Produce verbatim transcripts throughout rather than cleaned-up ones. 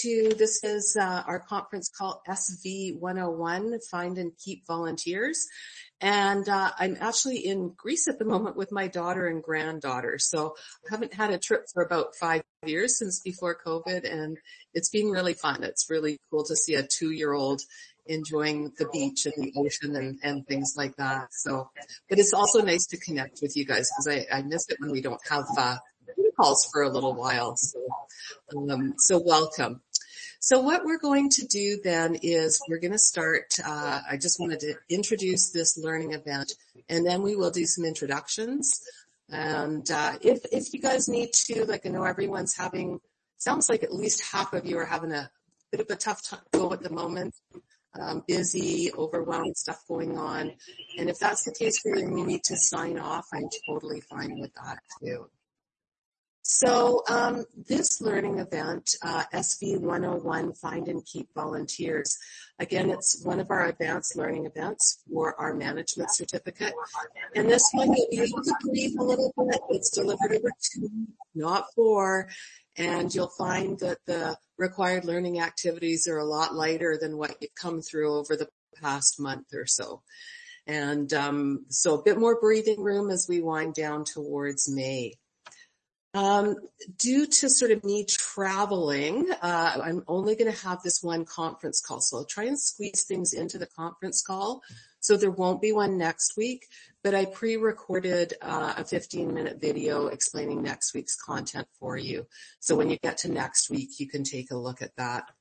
to, this is uh, our conference call S V one oh one, Find and Keep Volunteers. And uh, I'm actually in Greece at the moment with my daughter and granddaughter. So I haven't had a trip for about five years since before COVID, and it's been really fun. It's really cool to see a two-year-old enjoying the beach and the ocean and, and things like that. So, but it's also nice to connect with you guys because I, I miss it when we don't have uh, calls for a little while. So, um, so welcome. So what we're going to do then is we're going to start, uh, I just wanted to introduce this learning event, and then we will do some introductions. And uh, if, if you guys need to, like I know everyone's having, sounds like at least half of you are having a bit of a tough time go at the moment, um, busy, overwhelmed stuff going on. And if that's the case for you and you need to sign off, I'm totally fine with that too. So um, this learning event, uh, S V one oh one, Find and Keep Volunteers, again, it's one of our advanced learning events for our management certificate. And this one, you'll be able to breathe a little bit. It's delivered over two, not four. And you'll find that the required learning activities are a lot lighter than what you've come through over the past month or so. And um, so a bit more breathing room as we wind down towards May. Um, due to sort of me traveling, uh, I'm only going to have this one conference call. So I'll try and squeeze things into the conference call. So there won't be one next week, but I pre-recorded uh, a fifteen minute video explaining next week's content for you. So when you get to next week, you can take a look at that.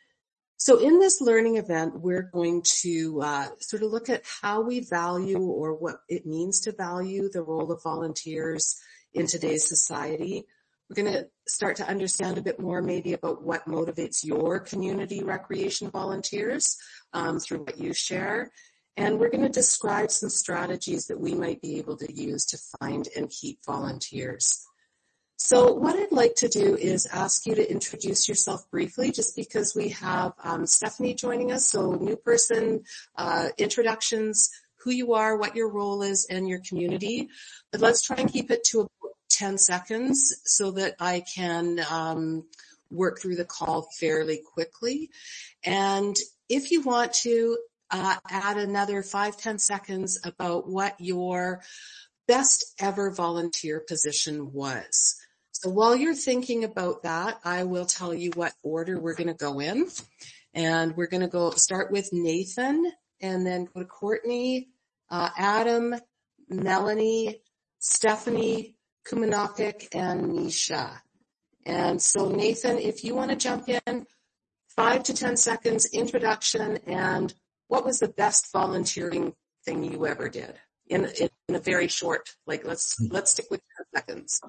So in this learning event, we're going to uh, sort of look at how we value or what it means to value the role of volunteers in today's society. We're going to start to understand a bit more maybe about what motivates your community recreation volunteers um, through what you share. And we're going to describe some strategies that we might be able to use to find and keep volunteers. So what I'd like to do is ask you to introduce yourself briefly, just because we have um, Stephanie joining us. So new person, uh, introductions, who you are, what your role is, and your community. But let's try and keep it to about ten seconds so that I can um, work through the call fairly quickly. And if you want to uh, add another five, ten seconds about what your best ever volunteer position was. So while you're thinking about that, I will tell you what order we're going to go in. And we're going to go start with Nathan, and then go to Courtney, uh, Adam, Melanie, Stephanie, Kumanakik, and Nisha. And so Nathan, if you want to jump in, five to ten seconds introduction, and what was the best volunteering thing you ever did in, in, in a very short, like let's, let's stick with ten seconds.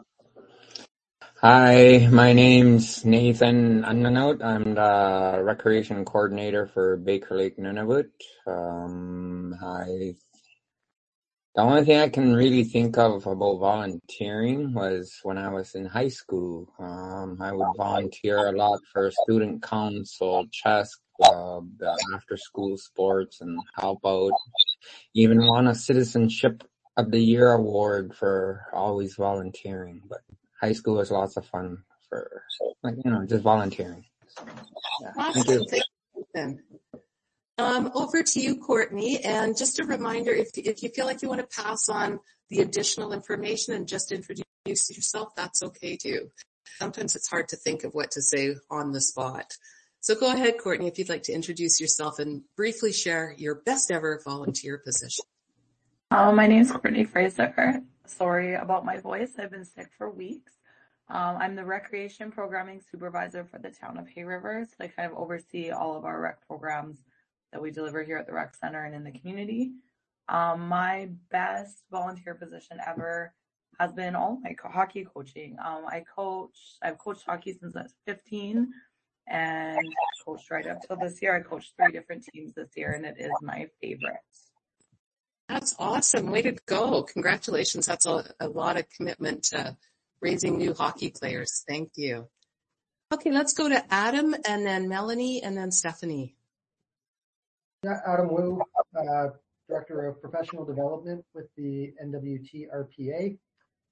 Hi, my name's Nathan Unnaut. I'm the recreation coordinator for Baker Lake Nunavut. Um, I, the only thing I can really think of about volunteering was when I was in high school. Um, I would volunteer a lot for student council, chess club, uh, after school sports, and help out. Even won a citizenship of the year award for always volunteering, but high school was lots of fun for, like, you know, just volunteering. So, yeah. Awesome. Thank you. Thank you, Nathan. Um, over to you, Courtney. And just a reminder, if, if you feel like you want to pass on the additional information and just introduce yourself, that's okay too. Sometimes it's hard to think of what to say on the spot. So go ahead, Courtney, if you'd like to introduce yourself and briefly share your best ever volunteer position. Um, my name is Courtney Fraser. Sorry about my voice. I've been sick for weeks. Um, I'm the recreation programming supervisor for the town of Hay River. So I kind of oversee all of our rec programs that we deliver here at the rec center and in the community. Um, my best volunteer position ever has been all my co- hockey coaching. Um, I coach, I've coached hockey since I was fifteen and coached right up till this year. I coached three different teams this year, and it is my favorite. That's awesome. Way to go. Congratulations. That's a, a lot of commitment to raising new hockey players. Thank you. Okay, let's go to Adam, and then Melanie, and then Stephanie. Yeah, Adam Wu, uh, Director of Professional Development with the N W T R P A,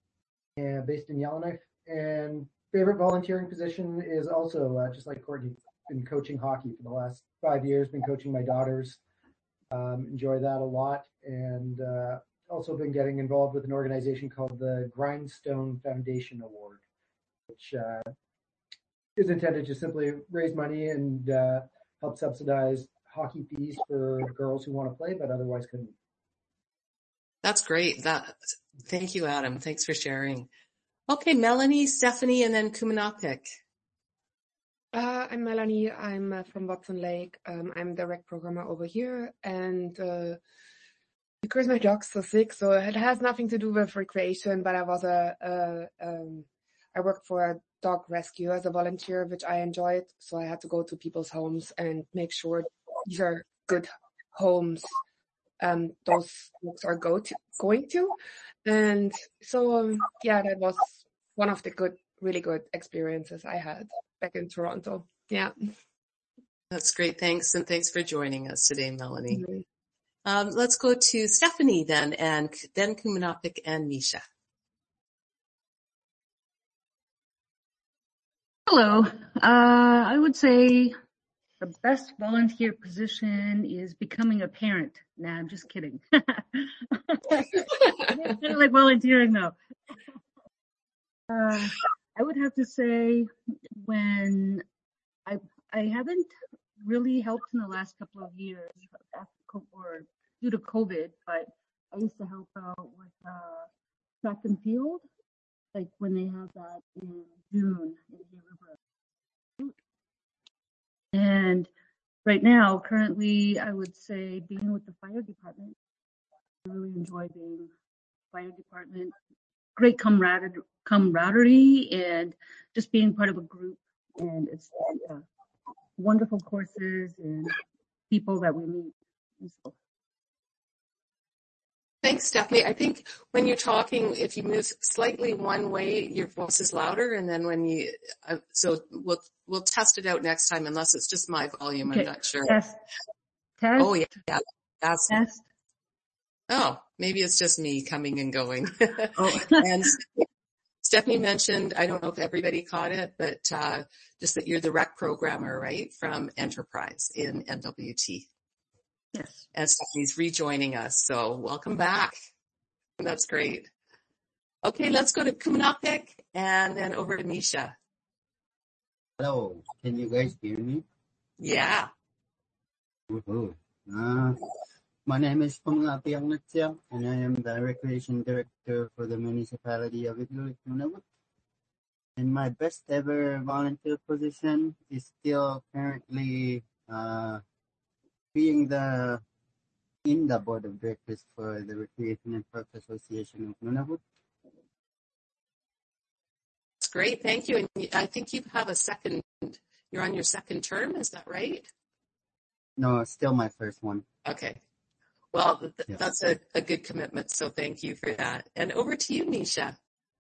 and based in Yellowknife. And favorite volunteering position is also, uh, just like Courtney, been coaching hockey for the last five years, been coaching my daughters. Um, enjoy that a lot. And uh, also been getting involved with an organization called the Grindstone Foundation Award, which uh, is intended to simply raise money and uh, help subsidize hockey fees for girls who want to play but otherwise couldn't. That's great. That, thank you, Adam. Thanks for sharing. Okay, Melanie, Stephanie, and then Kumanapik. Uh, I'm Melanie. I'm uh, from Watson Lake. Um, I'm the rec programmer over here, and uh, because my dog's so sick, so it has nothing to do with recreation. But I was a, a um, I worked for a dog rescue as a volunteer, which I enjoyed. So I had to go to people's homes and make sure these are good homes. Um, those dogs are go to, going to, and so um, yeah, that was one of the good, really good experiences I had back in Toronto. Yeah. That's great. Thanks. And thanks for joining us today, Melanie. Mm-hmm. Um, let's go to Stephanie then, and then Kumanapik and Nisha. Hello. Uh, I would say the best volunteer position is becoming a parent. Nah, I'm just kidding. I don't like volunteering though. Uh, I would have to say when I I haven't really helped in the last couple of years after or due to COVID, but I used to help out with uh, track and field, like when they have that in June in Hay River. And right now, currently, I would say being with the fire department. I really enjoy being fire department. Great camaraderie, camaraderie and just being part of a group. And it's uh, wonderful courses and people that we meet. And so. Thanks, Stephanie. I think when you're talking, if you move slightly one way, your voice is louder. And then when you, uh, so we'll, we'll test it out next time, unless it's just my volume. Okay. I'm not sure. Test. Test. Oh, yeah. yeah. That's Test. Oh, maybe it's just me coming and going. Oh. And Stephanie mentioned, I don't know if everybody caught it, but uh, just that you're the rec programmer, right, from Enterprise in N W T. Yes. And Stephanie's rejoining us, so welcome back. That's great. Okay, let's go to Kumanapik and then over to Nisha. Hello, can you guys hear me? Yeah. Woohoo. Uh, my name is Kumanapik Anglatsia, and I am the Recreation Director for the Municipality of Iqaluit, Nunavut. And my best ever volunteer position is still currently uh, being the in the board of directors for the Recreation and Parks Association of Nunavut. That's great. Thank you. And I think you have a second, you're on your second term. Is that right? No, still my first one. Okay. Well, th- Yeah. that's a, a good commitment. So thank you for that. And over to you, Nisha.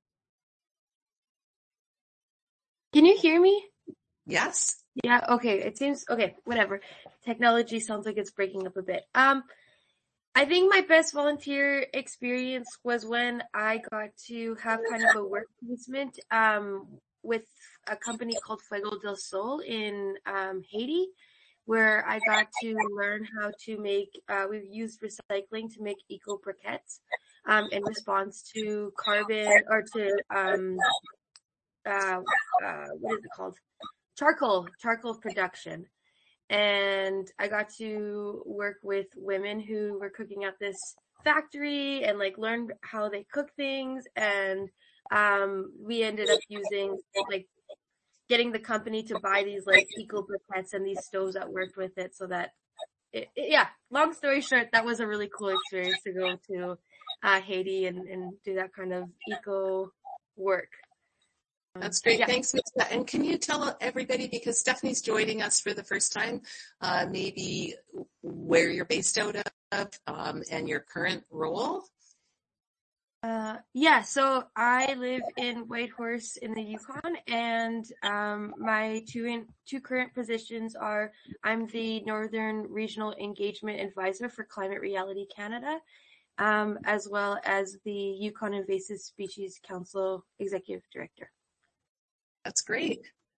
Can you hear me? Yes. Yeah, okay. It seems okay, whatever. Technology sounds like it's breaking up a bit. Um I think my best volunteer experience was when I got to have kind of a work placement um with a company called Fuego del Sol in um Haiti, where I got to learn how to make uh we've used recycling to make eco briquettes um in response to carbon or to um uh, uh what is it called? Charcoal, charcoal production. And I got to work with women who were cooking at this factory and like learn how they cook things. And, um, we ended up using like getting the company to buy these like eco briquettes and these stoves that worked with it so that it, it, yeah, long story short, that was a really cool experience to go to, uh, Haiti and, and do that kind of eco work. That's great. Yeah. Thanks, Nisha. And can you tell everybody, because Stephanie's joining us for the first time, uh, maybe where you're based out of um, and your current role? Uh, yeah, so I live in Whitehorse in the Yukon, and um, my two in, two current positions are I'm the Northern Regional Engagement Advisor for Climate Reality Canada, um, as well as the Yukon Invasive Species Council Executive Director. That's great.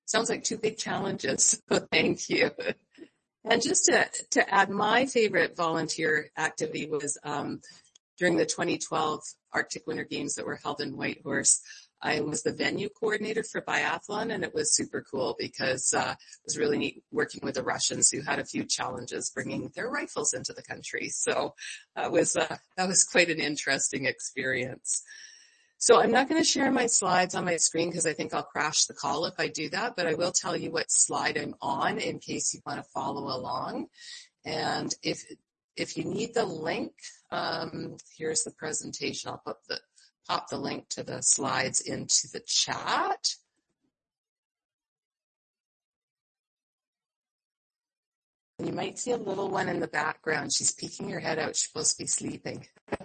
sounds like two big challenges. So thank you. And just to, to add, my favorite volunteer activity was um, during the twenty twelve Arctic Winter Games that were held in Whitehorse. I was the venue coordinator for biathlon, and it was super cool because uh, it was really neat working with the Russians who had a few challenges bringing their rifles into the country. So that was uh, that was quite an interesting experience. So I'm not going to share my slides on my screen because I think I'll crash the call if I do that, but I will tell you what slide I'm on in case you want to follow along. And if if you need the link, um, here's the presentation. I'll put the pop the link to the slides into the chat. You might see a little one in the background. She's peeking her head out. She's supposed to be sleeping.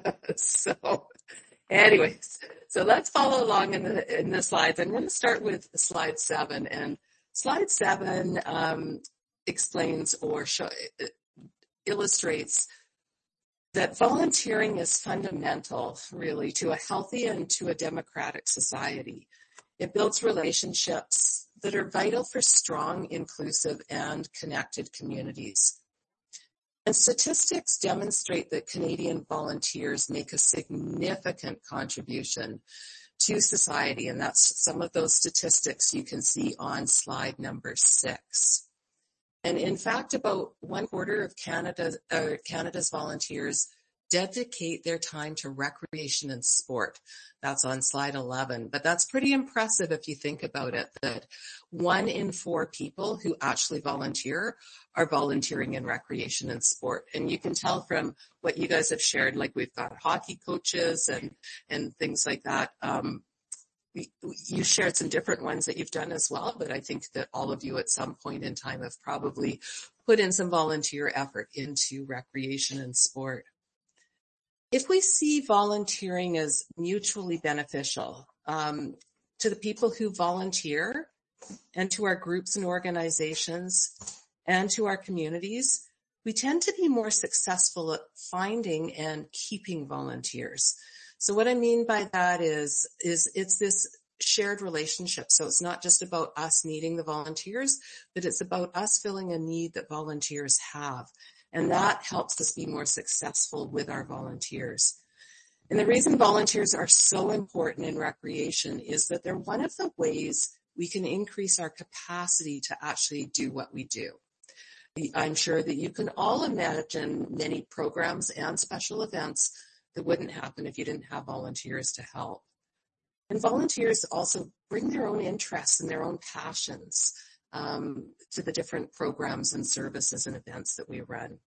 So anyways, so let's follow along in the, in the slides. I'm going to start with slide seven. And slide seven um, explains or show, illustrates that volunteering is fundamental, really, to a healthy and to a democratic society. It builds relationships that are vital for strong, inclusive, and connected communities. And statistics demonstrate that Canadian volunteers make a significant contribution to society, and that's some of those statistics you can see on slide number six. And in fact, about one quarter of Canada's, uh, Canada's volunteers dedicate their time to recreation and sport. That's on slide eleven. But that's pretty impressive if you think about it, that one in four people who actually volunteer are volunteering in recreation and sport. And you can tell from what you guys have shared, like we've got hockey coaches and, and things like that. Um, You shared some different ones that you've done as well, but I think that all of you at some point in time have probably put in some volunteer effort into recreation and sport. If we see volunteering as mutually beneficial um, to the people who volunteer and to our groups and organizations and to our communities, we tend to be more successful at finding and keeping volunteers. So what I mean by that is, is it's this shared relationship. So it's not just about us needing the volunteers, but it's about us filling a need that volunteers have. And that helps us be more successful with our volunteers. And the reason volunteers are so important in recreation is that they're one of the ways we can increase our capacity to actually do what we do. I'm sure that you can all imagine many programs and special events that wouldn't happen if you didn't have volunteers to help. And volunteers also bring their own interests and their own passions um, to the different programs and services and events that we run.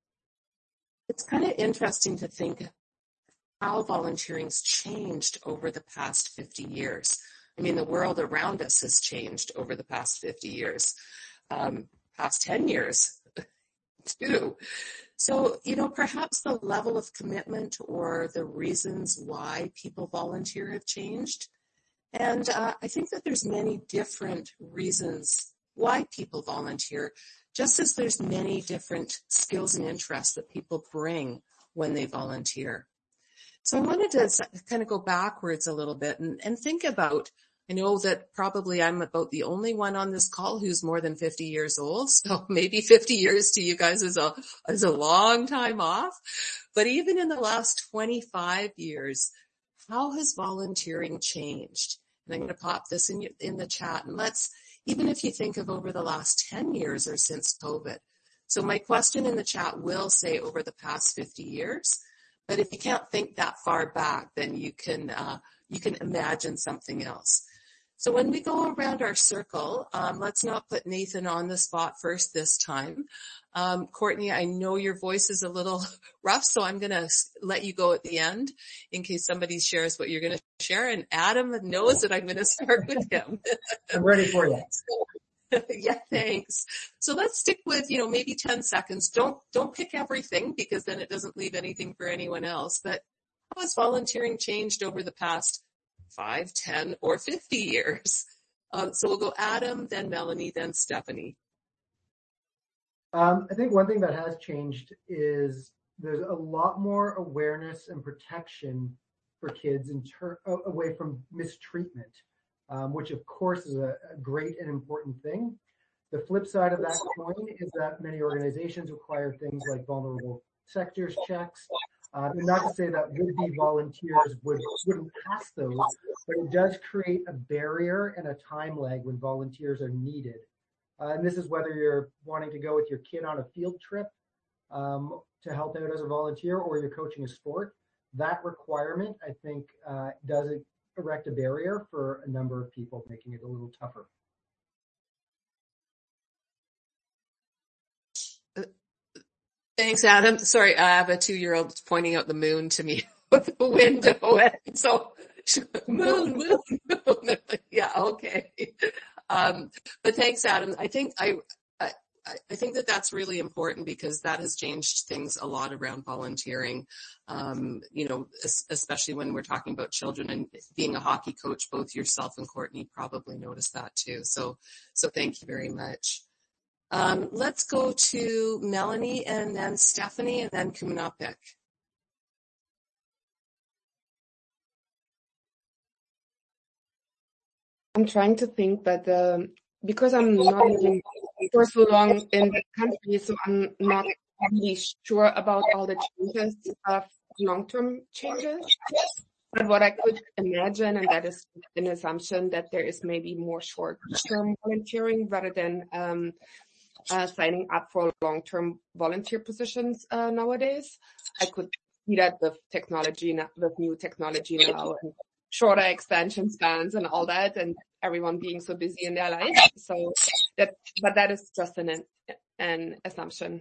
It's kind of interesting to think how volunteering's changed over the past fifty years. I mean, the world around us has changed over the past fifty years, um, past ten years too. So, you know, perhaps the level of commitment or the reasons why people volunteer have changed. And uh, I think that there's many different reasons why people volunteer, just as there's many different skills and interests that people bring when they volunteer. So I wanted to kind of go backwards a little bit and, and think about, I know that probably I'm about the only one on this call who's more than fifty years old. So maybe fifty years to you guys is a, is a long time off. But even in the last twenty-five years, how has volunteering changed? And I'm going to pop this in, in the chat. And let's, even if you think of over the last ten years or since COVID. So my question in the chat will say over the past fifty years. But if you can't think that far back, then you can, uh, you can imagine something else. So when we go around our circle, um, let's not put Nathan on the spot first this time. Um, Courtney, I know your voice is a little rough, so I'm going to let you go at the end in case somebody shares what you're going to share. And Adam knows that I'm going to start with him. I'm ready for you. So, yeah, thanks. So let's stick with, you know, maybe ten seconds. Don't, don't pick everything because then it doesn't leave anything for anyone else. But how has volunteering changed over the past five, ten, or fifty years? Um, so we'll go Adam, then Melanie, then Stephanie. Um, I think one thing that has changed is there's a lot more awareness and protection for kids in ter- away from mistreatment. um, which of course is a, a great and important thing. The flip side of that coin is that many organizations require things like vulnerable sectors checks. Uh, and not to say that would-be volunteers would, wouldn't pass those, but it does create a barrier and a time lag when volunteers are needed. Uh, and this is whether you're wanting to go with your kid on a field trip um, to help out as a volunteer, or you're coaching a sport. That requirement, I think, uh, does erect a barrier for a number of people, making it a little tougher. Thanks, Adam. Sorry, I have a two-year-old pointing out the moon to me with the window. And so, moon, moon, moon. Yeah, okay. Um, but thanks, Adam. I think I, I, I think that that's really important because that has changed things a lot around volunteering. Um, you know, especially when we're talking about children, and being a hockey coach, both yourself and Courtney probably noticed that too. So, so thank you very much. Um, let's go to Melanie and then Stephanie and then Kumanapik. I'm trying to think, but um, because I'm not living for so long in the country, so I'm not really sure about all the changes of long-term changes. But what I could imagine, and that is an assumption, that there is maybe more short-term volunteering rather than um, uh, signing up for long-term volunteer positions uh, nowadays. I could see that with technology, now, with new technology now, and shorter extension spans and all that, and everyone being so busy in their life. So that, but that is just an an assumption.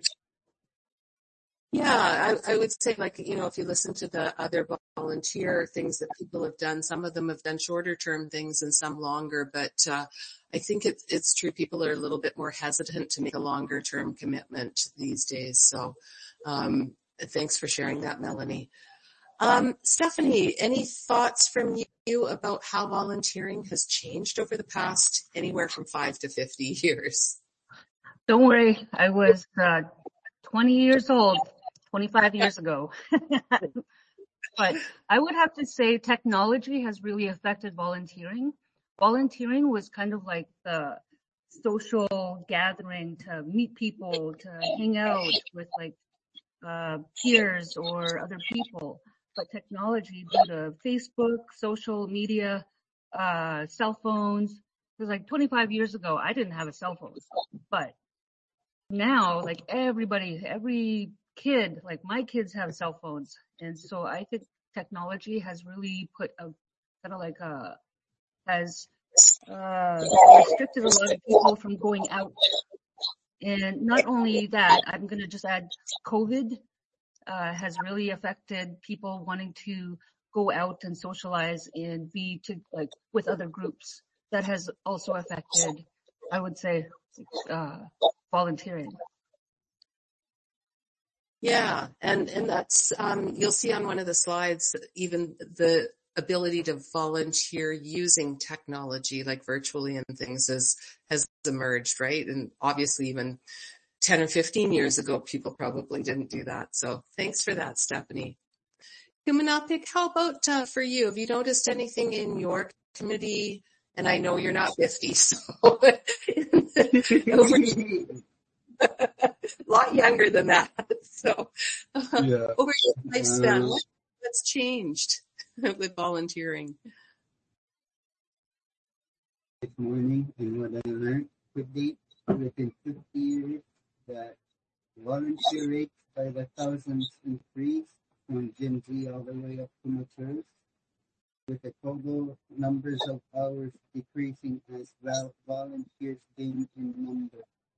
Yeah, I, I would say, like, you know, if you listen to the other volunteer things that people have done, some of them have done shorter term things and some longer, but uh, I think it, it's true. People are a little bit more hesitant to make a longer term commitment these days. So um, thanks for sharing that, Melanie. Um, Stephanie, any thoughts from you about how volunteering has changed over the past anywhere from five to fifty years? Don't worry, I was uh, twenty years old, twenty-five years ago. But I would have to say technology has really affected volunteering. Volunteering was kind of like the social gathering to meet people, to hang out with like uh, peers or other people. But technology, due to Facebook, social media, uh, cell phones, because like twenty-five years ago, I didn't have a cell phone. But now, like everybody, every kid, like my kids have cell phones. And so I think technology has really put a kind of like a, has uh, restricted a lot of people from going out. And not only that, I'm going to just add COVID. Uh, has really affected people wanting to go out and socialize and be to like with other groups. That has also affected, I would say, uh, volunteering. Yeah, and and that's um, you'll see on one of the slides even the ability to volunteer using technology like virtually and things has has emerged, right? And obviously even ten or fifteen years ago, people probably didn't do that. So thanks for that, Stephanie. Kumanapik, how about uh, for you? Have you noticed anything in your community? And I know you're not fifty, so a lot younger than that. So uh, Yeah. over your lifespan, Uh, what, what's changed with volunteering? this morning, and what I learned quickly within fifty years, that volunteer rates by the thousands increased from Gen Z all the way up to matures, with the total numbers of hours decreasing as well volunteers gain in number.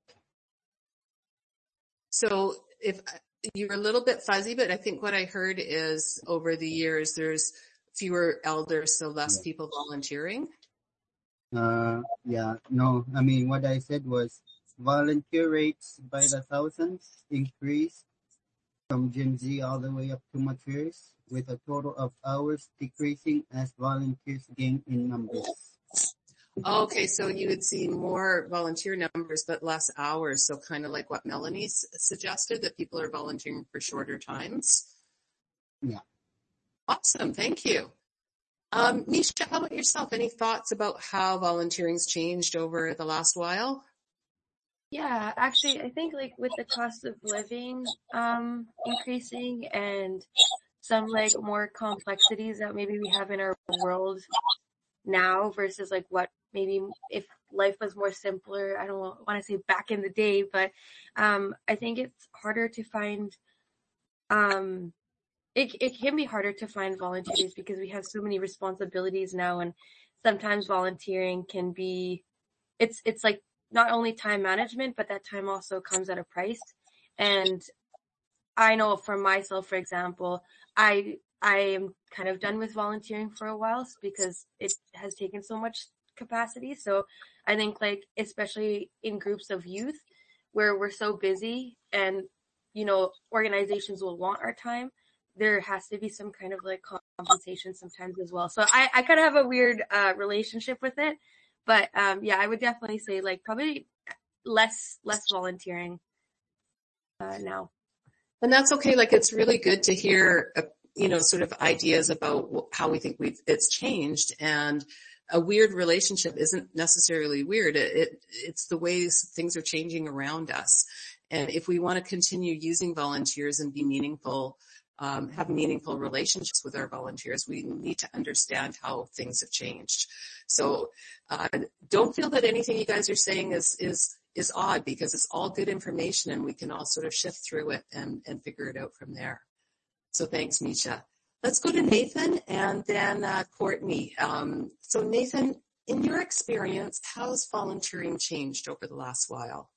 So if you're a little bit fuzzy, but I think what I heard is over the years, there's fewer elders, so less Yeah. people volunteering. Uh, yeah, no, I mean, what I said was volunteer rates by the thousands increased from Gen Z all the way up to matures, with a total of hours decreasing as volunteers gain in numbers. Okay, so you would see more volunteer numbers, but less hours. So kind of like what Melanie s- suggested, that people are volunteering for shorter times. Yeah. Awesome, thank you. Um, Misha, how about yourself? Any thoughts about how volunteering's changed over the last while? Yeah, actually, I think like with the cost of living um increasing and some like more complexities that maybe we have in our world now versus like what maybe if life was more simpler, I don't want to say back in the day, but um I think it's harder to find um it it can be harder to find volunteers because we have so many responsibilities now, and sometimes volunteering can be it's it's like not only time management, but that time also comes at a price. And I know for myself, for example, I I am kind of done with volunteering for a while because it has taken so much capacity. So I think like especially in groups of youth where we're so busy and you know organizations will want our time, there has to be some kind of like compensation sometimes as well. So I I kind of have a weird uh relationship with it. But um yeah, I would definitely say like probably less less volunteering uh now. And that's okay. Like, it's really good to hear, uh, you know, sort of ideas about wh- how we think we've, it's changed. And a weird relationship isn't necessarily weird. It, it, it's the ways things are changing around us. And if we want to continue using volunteers and be meaningful, um, have meaningful relationships with our volunteers, we need to understand how things have changed. So, uh, don't feel that anything you guys are saying is, is, is odd, because it's all good information and we can all sort of shift through it and, and figure it out from there. So thanks, Misha. Let's go to Nathan and then uh, Courtney. Um, so Nathan, in your experience, how has volunteering changed over the last while?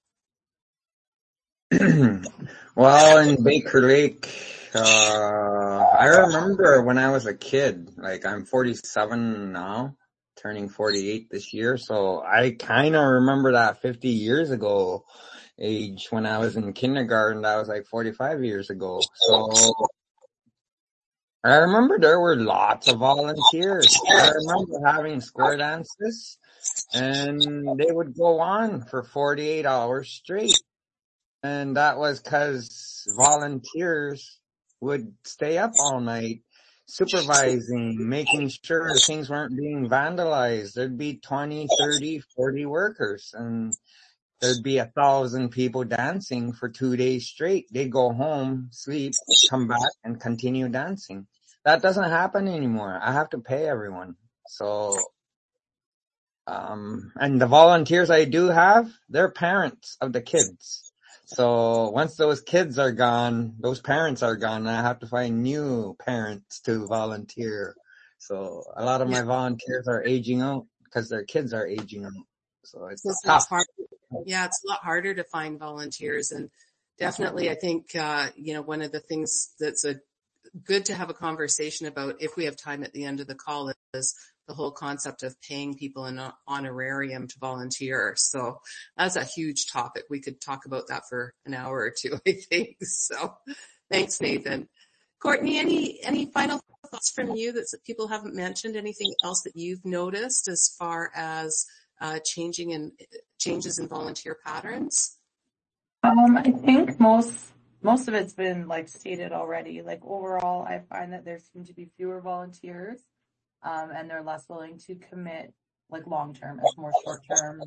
Well, in Baker Lake, uh, I remember when I was a kid, like I'm forty-seven now, turning forty-eight this year. So I kind of remember that fifty years ago age when I was in kindergarten. That was like forty-five years ago. So I remember there were lots of volunteers. I remember having square dances and they would go on for forty-eight hours straight. And that was because volunteers would stay up all night supervising, making sure things weren't being vandalized. There'd be twenty, thirty, forty workers and there'd be a thousand people dancing for two days straight. They'd go home, sleep, come back and continue dancing. That doesn't happen anymore. I have to pay everyone. So, um, and the volunteers I do have, they're parents of the kids. So once those kids are gone, those parents are gone, and I have to find new parents to volunteer. So a lot of my volunteers are aging out because their kids are aging out. So it's So tough. it's hard. Yeah, it's a lot harder to find volunteers. And definitely, I think, uh, you know, one of the things that's a good to have a conversation about if we have time at the end of the call is the whole concept of paying people an honorarium to volunteer. So that's a huge topic. We could talk about that for an hour or two, I think. So thanks, Nathan. Courtney, any, any final thoughts from you that people haven't mentioned? Anything else that you've noticed as far as uh, changing in changes in volunteer patterns? Um, I think most most of it's been like stated already. Like overall, I find that there seem to be fewer volunteers, um, and they're less willing to commit like long term. It's more short term,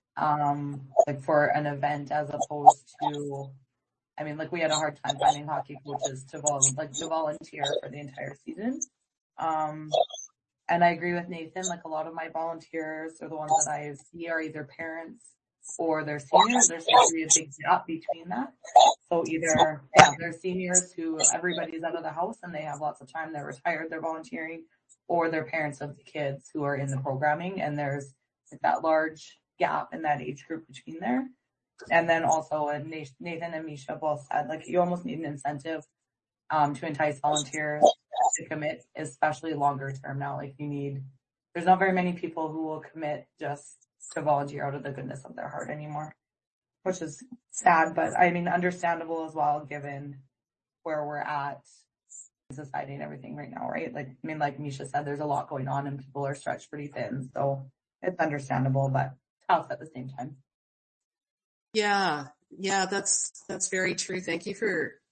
um, like for an event as opposed to. I mean, like we had a hard time finding hockey coaches to vol- like to volunteer for the entire season. Um, and I agree with Nathan. Like a lot of my volunteers are the ones that I see are either parents or they're seniors. There seems to be a big gap between that. So either, yeah, they're seniors who everybody's out of the house and they have lots of time. They're retired, they're volunteering, or they're parents of the kids who are in the programming. And there's like that large gap in that age group between there. And then also, and Nathan and Misha both said, like, you almost need an incentive um, to entice volunteers to commit, especially longer term now. Like, you need, there's not very many people who will commit just to volunteer out of the goodness of their heart anymore, which is sad, but I mean, understandable as well, given where we're at in society and everything right now, right? Like, I mean, like Misha said, there's a lot going on and people are stretched pretty thin. So it's understandable, but tough at the same time. Yeah, yeah, that's, that's very true. Thank you for,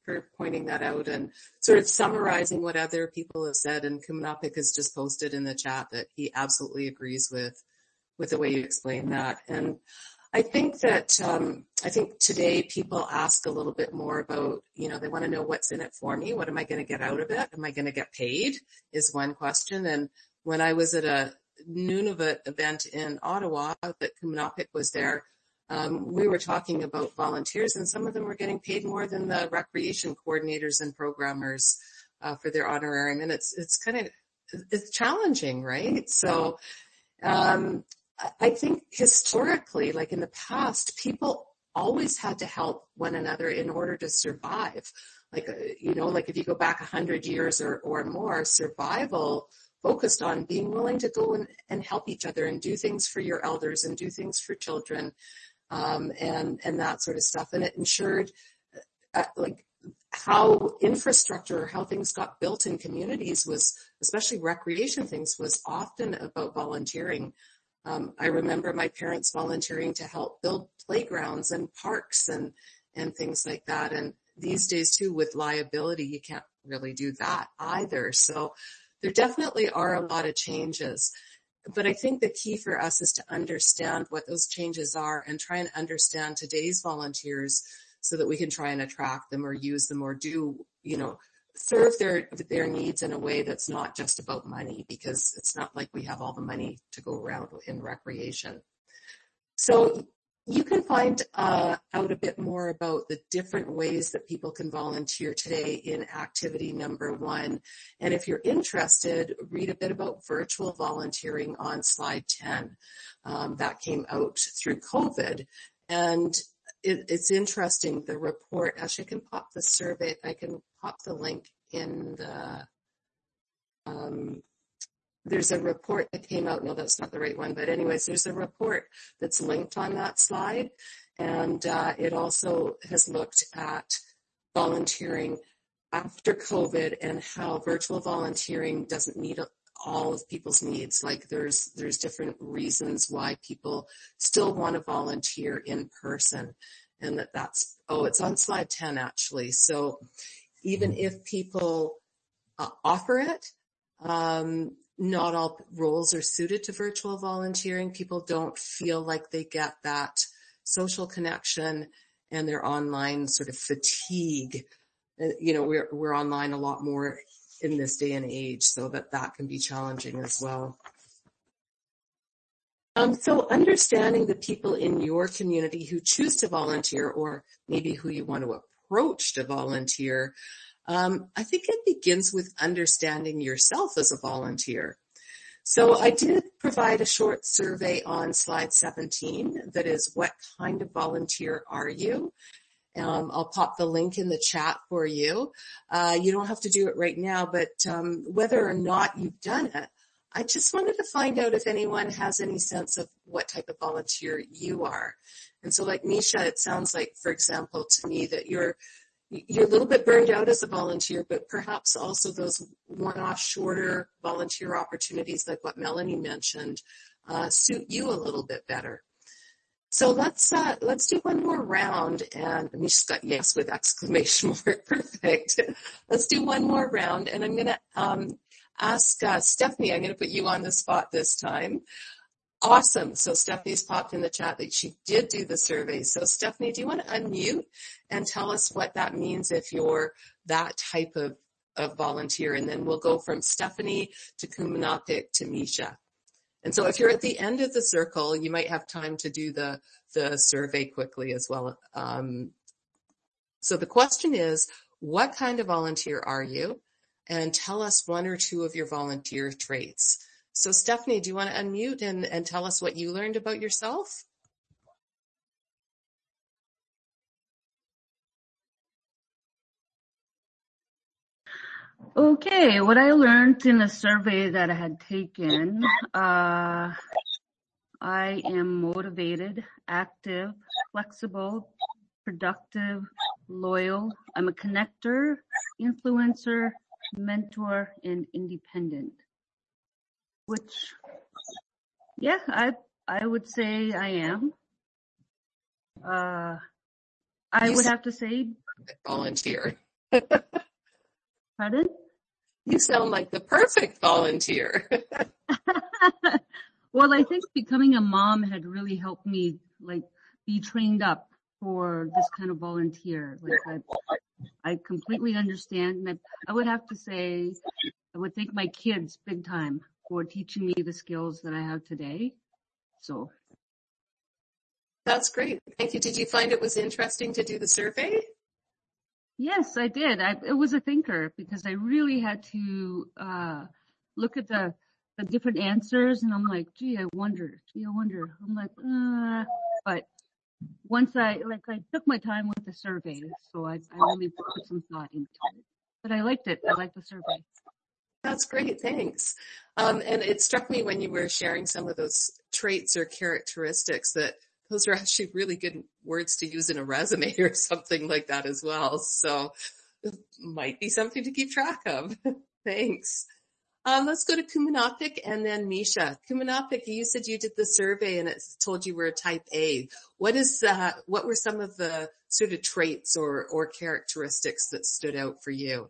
for pointing that out and sort of summarizing what other people have said. And Kumanapik has just posted in the chat that he absolutely agrees with, with the way you explain that. And I think that, um, I think today people ask a little bit more about, you know, they want to know what's in it for me. What am I going to get out of it? Am I going to get paid is one question. And when I was at a Nunavut event in Ottawa that Kumanapik was there, um, we were talking about volunteers, and some of them were getting paid more than the recreation coordinators and programmers uh, for their honorarium. And it's, it's kind of, it's challenging, right? So, um, I think historically, like in the past, people always had to help one another in order to survive. Like, you know, like if you go back a hundred years or, or more, survival focused on being willing to go and, and help each other and do things for your elders and do things for children, um, and, and that sort of stuff. And it ensured, uh, like, how infrastructure, how things got built in communities was, especially recreation things, was often about volunteering. Um, I remember my parents volunteering to help build playgrounds and parks and, and things like that. And these days too, with liability, you can't really do that either. So there definitely are a lot of changes. But I think the key for us is to understand what those changes are and try and understand today's volunteers so that we can try and attract them or use them or do, you know, serve their their needs in a way that's not just about money, because it's not like we have all the money to go around in recreation. So you can find uh, out a bit more about the different ways that people can volunteer today in activity number one. And if you're interested, read a bit about virtual volunteering on slide ten. Um, that came out through COVID. And It, it's interesting, the report. Actually, I can pop the survey. I can pop the link in the, um, there's a report that came out. No, that's not the right one. But anyways, there's a report that's linked on that slide. And uh, it also has looked at volunteering after COVID and how virtual volunteering doesn't meet all of people's needs. Like there's there's different reasons why people still want to volunteer in person, and that that's oh it's on slide ten actually. So even if people uh, offer it, um, not all roles are suited to virtual volunteering. People don't feel like they get that social connection, and their online sort of fatigue. Uh, you know, we're we're online a lot more in this day and age, so that that can be challenging as well. Um, so understanding the people in your community who choose to volunteer, or maybe who you want to approach to volunteer, um, I think it begins with understanding yourself as a volunteer. So I did provide a short survey on slide seventeen that is, what kind of volunteer are you? Um, I'll pop the link in the chat for you. Uh, you don't have to do it right now, but um, whether or not you've done it, I just wanted to find out if anyone has any sense of what type of volunteer you are. And so like Misha, it sounds like, for example, to me that you're you're a little bit burned out as a volunteer, but perhaps also those one-off shorter volunteer opportunities like what Melanie mentioned uh, suit you a little bit better. So let's uh, let's do one more round, and Misha's got yes with exclamation mark. Perfect. Let's do one more round, and I'm going to um, ask uh, Stephanie. I'm going to put you on the spot this time. Awesome. So Stephanie's popped in the chat that she did do the survey. So Stephanie, do you want to unmute and tell us what that means if you're that type of, of volunteer? And then we'll go from Stephanie to Kumanapik to Misha. And so if you're at the end of the circle, you might have time to do the, the survey quickly as well. Um, so the question is, what kind of volunteer are you? And tell us one or two of your volunteer traits. So Stephanie, do you want to unmute and, and tell us what you learned about yourself? Okay, what I learned in a survey that I had taken, uh, I am motivated, active, flexible, productive, loyal. I'm a connector, influencer, mentor, and independent. Which, yeah, I I would say I am. Uh, I would have to say volunteer. Pardon? You sound like the perfect volunteer. Well, I think becoming a mom had really helped me, like, be trained up for this kind of volunteer. Like, I, I completely understand, and I, I would have to say, I would thank my kids big time for teaching me the skills that I have today. So. That's great. Thank you. Did you find it was interesting to do the survey? Yes, I did. I, it was a thinker because I really had to uh, look at the the different answers, and I'm like, gee, I wonder, gee, I wonder. I'm like, uh, but once I, like, I took my time with the survey, so I, I really put some thought into it. But I liked it. I liked the survey. That's great. Thanks. Um, and it struck me when you were sharing some of those traits or characteristics that those are actually really good words to use in a resume or something like that as well. So it might be something to keep track of. Thanks. Um, let's go to Kumanapik and then Misha. Kumanapik, you said you did the survey and it told you were a type A. What is, uh, what were some of the sort of traits or, or characteristics that stood out for you?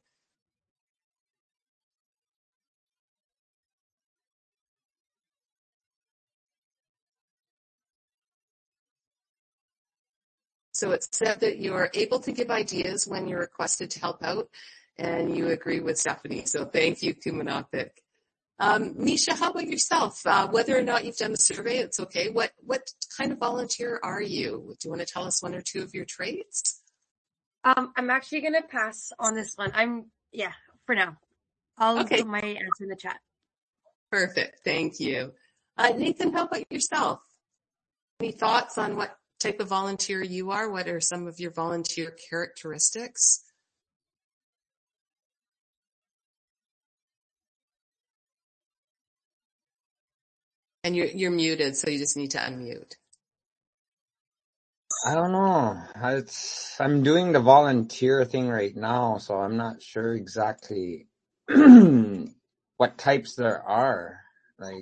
So it said that you're able to give ideas when you're requested to help out, and you agree with Stephanie. So thank you, Kumanapik. Um, Misha, how about yourself? Uh, whether or not you've done the survey, it's okay. What what kind of volunteer are you? Do you want to tell us one or two of your traits? Um, I'm actually going to pass on this one. I'm, yeah, for now. I'll okay. put my answer in the chat. Perfect. Thank you. Uh, Nathan, how about yourself? Any thoughts on what type of volunteer you are? What are some of your volunteer characteristics? And you're, you're muted, so you just need to unmute. I don't know. It's, I'm doing the volunteer thing right now, so I'm not sure exactly what types there are. Like.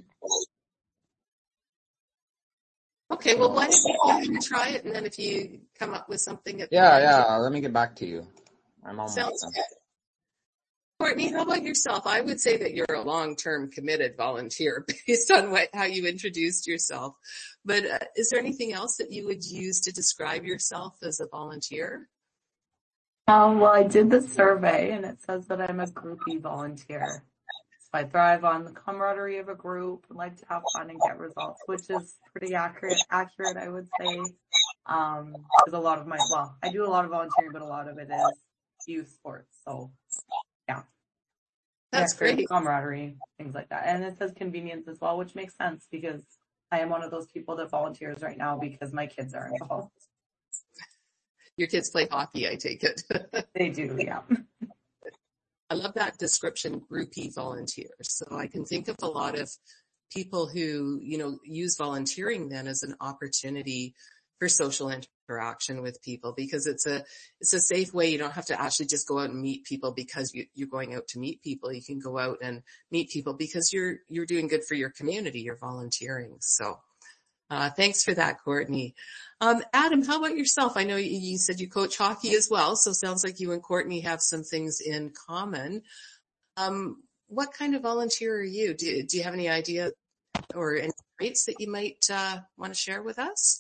Okay, well, why don't you go ahead and try it, and then if you come up with something at the Yeah, end, yeah. Let me get back to you. I'm almost sounds done. good. Courtney, how about yourself? I would say that you're a long-term committed volunteer based on what, how you introduced yourself. But uh, is there anything else that you would use to describe yourself as a volunteer? Um, well, I did the survey and it says that I'm a groupie volunteer. So I thrive on the camaraderie of a group and like to have fun and get results, which is pretty accurate, accurate, I would say. Um, because a lot of my, well, I do a lot of volunteering, but a lot of it is youth sports. So yeah. That's yeah, great. Camaraderie, things like that. And it says convenience as well, which makes sense because I am one of those people that volunteers right now because my kids are involved. Your kids play hockey, I take it. They do, yeah. I love that description, groupie volunteers. So I can think of a lot of people who, you know, use volunteering then as an opportunity for social interaction with people because it's a, it's a safe way. You don't have to actually just go out and meet people because you, you're going out to meet people. You can go out and meet people because you're, you're doing good for your community. You're volunteering. So, uh, thanks for that, Courtney. Um, Adam, how about yourself? I know you, you said you coach hockey as well. So it sounds like you and Courtney have some things in common. Um, what kind of volunteer are you? Do, do you have any idea or any traits that you might, uh, want to share with us?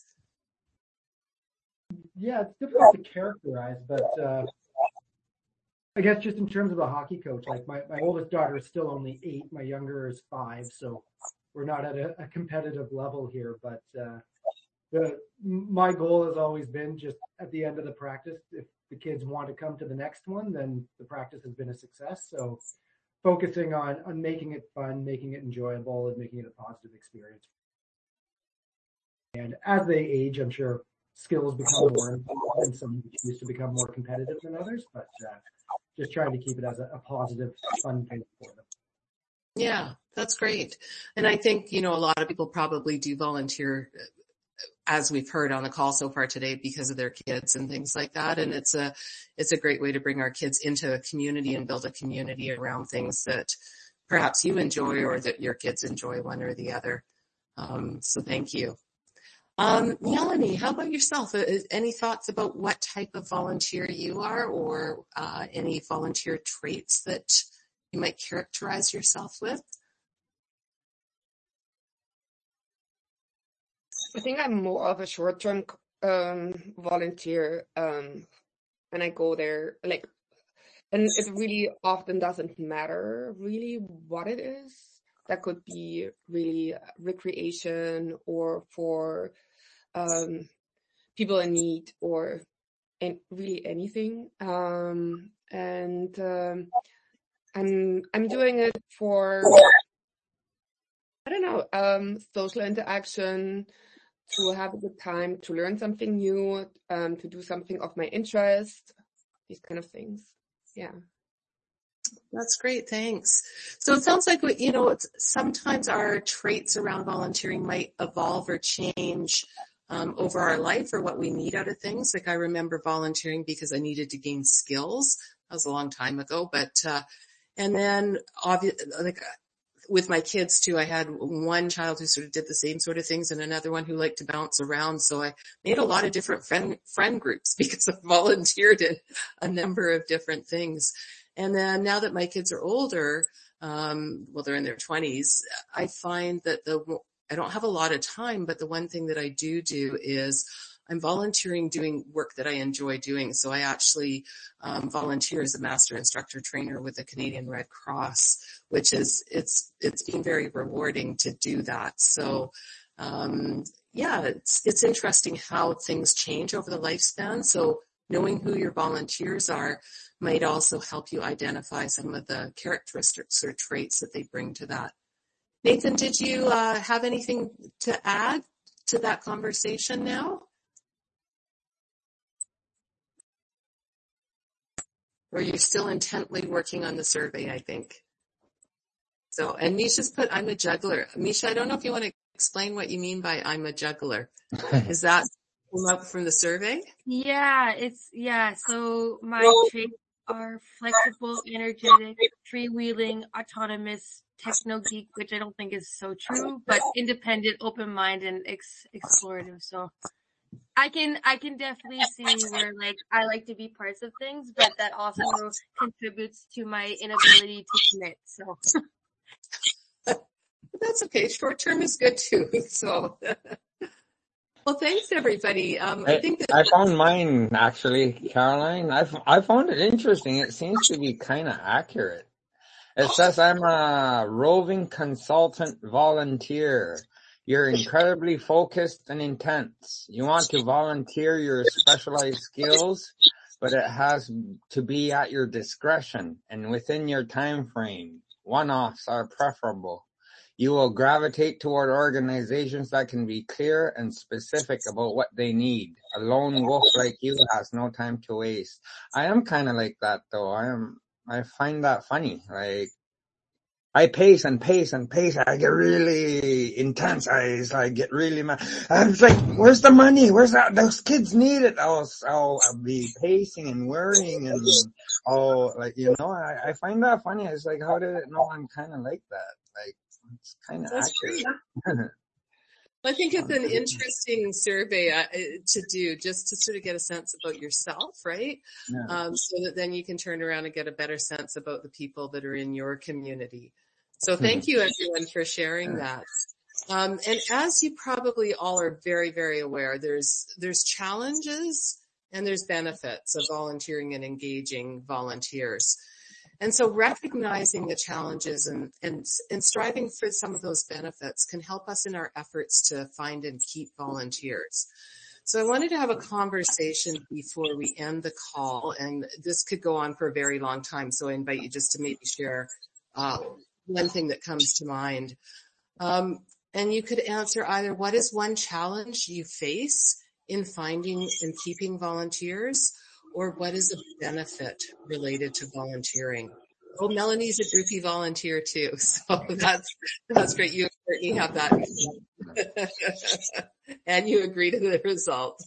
Yeah, it's difficult to characterize, but uh, I guess just in terms of a hockey coach, like my, my oldest daughter is still only eight, my younger is five, so we're not at a, a competitive level here. But uh, the my goal has always been just at the end of the practice, if the kids want to come to the next one, then the practice has been a success. So focusing on on making it fun, making it enjoyable, and making it a positive experience. And as they age, I'm sure skills become more important and some choose to become more competitive than others, but uh, just trying to keep it as a, a positive, fun thing for them. Yeah, that's great. And I think, you know, a lot of people probably do volunteer, as we've heard on the call so far today, because of their kids and things like that. And it's a, it's a great way to bring our kids into a community and build a community around things that perhaps you enjoy or that your kids enjoy, one or the other. Um, so thank you. Um, Melanie, how about yourself? Uh, Any thoughts about what type of volunteer you are, or uh, any volunteer traits that you might characterize yourself with? I think I'm more of a short-term um, volunteer, um, and I go there like, and it really often doesn't matter really what it is. That could be really recreation or for um, people in need or in really anything. Um, and um, I'm I'm doing it for, I don't know, um, social interaction, to have a good time, to learn something new, um, to do something of my interest, these kind of things. Yeah. That's great. Thanks. So it sounds like, you know, it's, sometimes our traits around volunteering might evolve or change um, over our life or what we need out of things. Like I remember volunteering because I needed to gain skills. That was a long time ago, but, uh, and then obviously, like, with my kids too, I had one child who sort of did the same sort of things and another one who liked to bounce around. So I made a lot of different friend, friend groups because I volunteered in a number of different things. And then now that my kids are older, um, well, they're in their twenties, I find that the, I don't have a lot of time, but the one thing that I do do is I'm volunteering doing work that I enjoy doing. So I actually um, volunteer as a master instructor trainer with the Canadian Red Cross, which is, it's, it's been very rewarding to do that. So, um, yeah, it's, it's interesting how things change over the lifespan. So knowing who your volunteers are might also help you identify some of the characteristics or traits that they bring to that. Nathan, did you uh, have anything to add to that conversation now? Or you're still intently working on the survey, I think. So, and Misha's put, I'm a juggler. Misha, I don't know if you want to explain what you mean by I'm a juggler. Is that come up from the survey? Yeah, it's, yeah, so my traits are flexible, energetic, freewheeling, autonomous, techno geek, which I don't think is so true, but independent, open-minded, and ex- explorative. So I can, I can definitely see where like I like to be parts of things, but that also contributes to my inability to commit. So that's okay. Short term is good too. So, well, thanks everybody. Um, I, I, think that I found mine actually, Caroline. I, I found it interesting. It seems to be kind of accurate. It says I'm a roving consultant volunteer. You're incredibly focused and intense. You want to volunteer your specialized skills, but it has to be at your discretion and within your time frame. One-offs are preferable. You will gravitate toward organizations that can be clear and specific about what they need. A lone wolf like you has no time to waste. I am kind of like that though. I am, I find that funny. Like, I pace and pace and pace. I get really intense. I, I get really mad. I was like, where's the money? Where's that? Those kids need it. I'll, I'll, I'll be pacing and worrying and, oh, like, you know, I, I find that funny. It's like, how did it know I'm kind of like that? Like, it's kind of accurate. I think it's an interesting survey uh, to do just to sort of get a sense about yourself, right? Yeah. Um, so that then you can turn around and get a better sense about the people that are in your community. So thank you everyone for sharing that. Um, and as you probably all are very, very aware, there's, there's challenges and there's benefits of volunteering and engaging volunteers. And so recognizing the challenges and, and, and striving for some of those benefits can help us in our efforts to find and keep volunteers. So I wanted to have a conversation before we end the call, and this could go on for a very long time. So I invite you just to maybe share uh, one thing that comes to mind. Um, and you could answer either what is one challenge you face in finding and keeping volunteers, or what is a benefit related to volunteering? Oh, Melanie's a groupie volunteer too, so that's that's great. You and Courtney have that, and you agree to the result.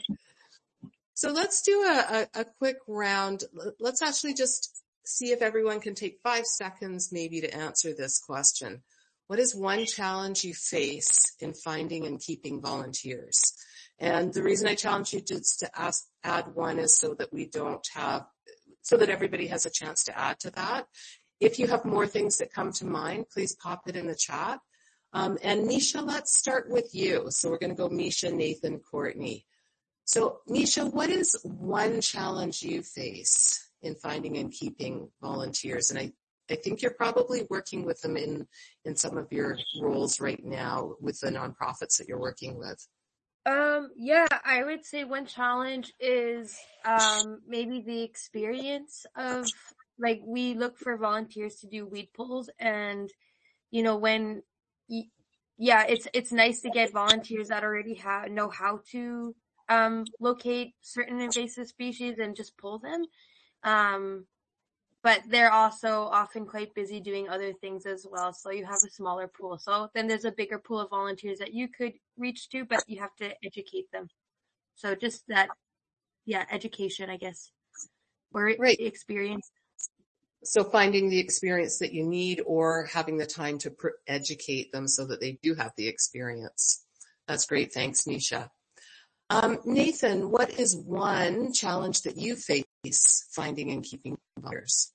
So let's do a, a, a quick round. Let's actually just see if everyone can take five seconds maybe to answer this question. what is one challenge you face in finding and keeping volunteers? And the reason I challenge you to, to ask, add one is so that we don't have, so that everybody has a chance to add to that. If you have more things that come to mind, please pop it in the chat. Um, and Misha, let's start with you. So we're going to go Misha, Nathan, Courtney. So Misha, what is one challenge you face in finding and keeping volunteers? And I, I think you're probably working with them in, in some of your roles right now with the nonprofits that you're working with. Um, yeah, I would say one challenge is, um, maybe the experience of, like, we look for volunteers to do weed pulls, and, you know, when, y- yeah, it's, it's nice to get volunteers that already have, know how to, um, locate certain invasive species and just pull them. Um, but they're also often quite busy doing other things as well. So you have a smaller pool. So then there's a bigger pool of volunteers that you could reach to, but you have to educate them. So just that, yeah, education, I guess, or Right. experience. So finding the experience that you need or having the time to pr- educate them so that they do have the experience. That's great. Thanks, Misha. Um, Nathan, what is one challenge that you face finding and keeping volunteers?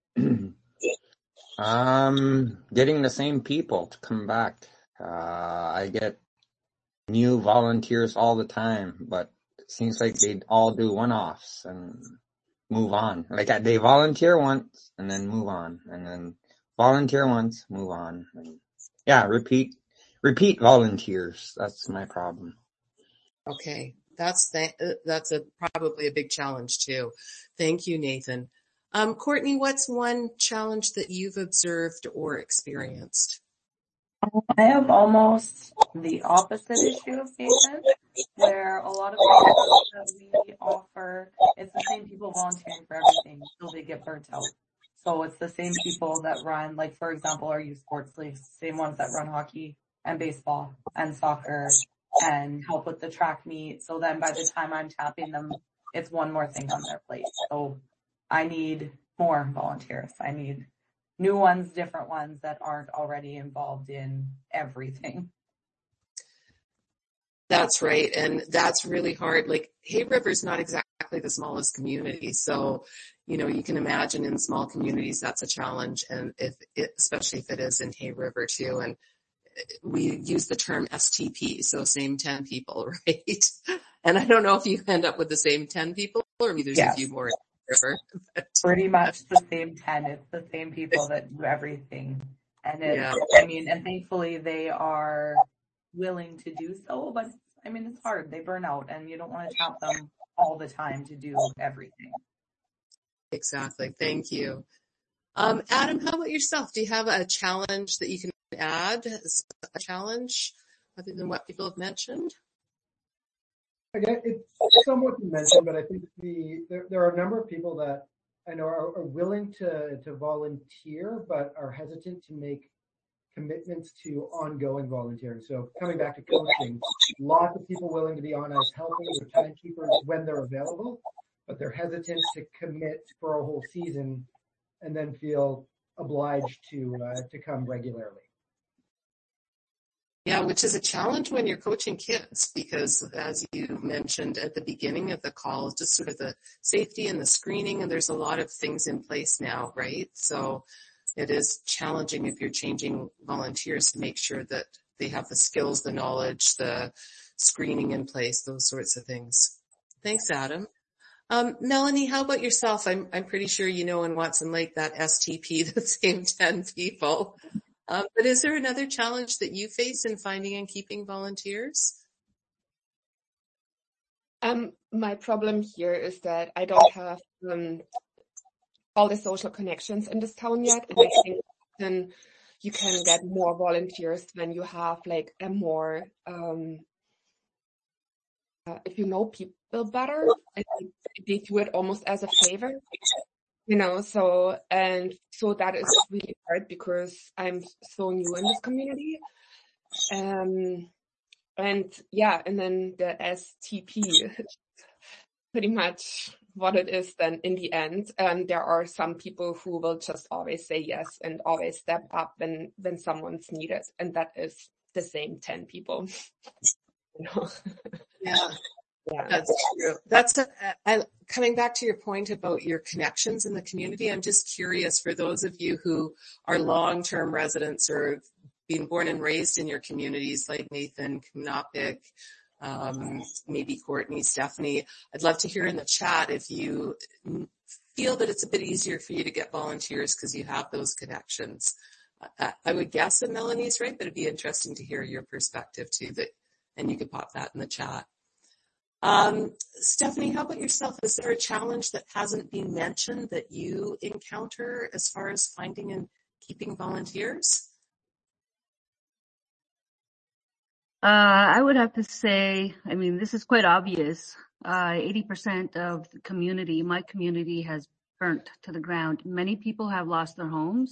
um, getting the same people to come back. Uh, I get new volunteers all the time, but it seems like they all do one-offs and move on. Like they volunteer once and then move on, and then volunteer once, move on. And yeah, repeat, repeat volunteers. That's my problem. Okay, that's th- that's a probably a big challenge too. Thank you, Nathan. Um, Courtney, what's one challenge that you've observed or experienced? I have almost the opposite issue of Nathan, where a lot of the stuff that we offer, it's the same people volunteering for everything until they get burnt out. So it's the same people that run, like, for example, our youth sports leagues, same ones that run hockey and baseball and soccer and help with the track meet. So then by the time I'm tapping them, it's one more thing on their plate. So I need more volunteers. I need new ones, different ones that aren't already involved in everything. That's right. And that's really hard. Like Hay River is not exactly the smallest community. So, you know, you can imagine in small communities, that's a challenge. And if it, especially if it is in Hay River too. And we use the term S T P. So same ten people, right? And I don't know if you end up with the same ten people or maybe there's yes. a few more in Hay River. But pretty much the same ten. It's the same people that do everything. And it's, yeah. I mean, and thankfully they are willing to do so, but I mean, it's hard. They burn out and you don't want to tap them all the time to do everything. Exactly. Thank you. Um, Adam, how about yourself? Do you have a challenge that you can add, a challenge other than what people have mentioned? Again, it's somewhat mentioned, but I think the there, there are a number of people that I know are, are willing to, to volunteer, but are hesitant to make commitments to ongoing volunteering. So coming back to coaching, lots of people willing to be on as helping or timekeepers when they're available, but they're hesitant to commit for a whole season and then feel obliged to uh, to come regularly. Yeah, which is a challenge when you're coaching kids because, as you mentioned at the beginning of the call, just sort of the safety and the screening, and there's a lot of things in place now, right? So it is challenging if you're changing volunteers to make sure that they have the skills, the knowledge, the screening in place, those sorts of things. Thanks, Adam. Um, Melanie, how about yourself? I'm, I'm pretty sure you know in Watson Lake that S T P, the same ten people. Um, but is there another challenge that you face in finding and keeping volunteers? Um, my problem here is that I don't have um, all the social connections in this town yet, and I think then you can get more volunteers when you have like a more um, uh, if you know people better, and they do it almost as a favor. You know, so, and so that is really hard because I'm so new in this community. Um, and yeah, and then the S T P, pretty much what it is then in the end. And there are some people who will just always say yes and always step up when, when someone's needed. And that is the same ten people. You know? Yeah. Yeah. That's true. That's a, I, coming back to your point about your connections in the community. I'm just curious for those of you who are long-term residents or being born and raised in your communities like Nathan, Kmunapik, um, maybe Courtney, Stephanie. I'd love to hear in the chat if you feel that it's a bit easier for you to get volunteers because you have those connections. I, I would guess that Melanie's right, but it'd be interesting to hear your perspective too. That, and you could pop that in the chat. Um, Stephanie, how about yourself? Is there a challenge that hasn't been mentioned that you encounter as far as finding and keeping volunteers? Uh, I would have to say, I mean, this is quite obvious. Uh, eighty percent of the community, my community, has burnt to the ground. Many people have lost their homes.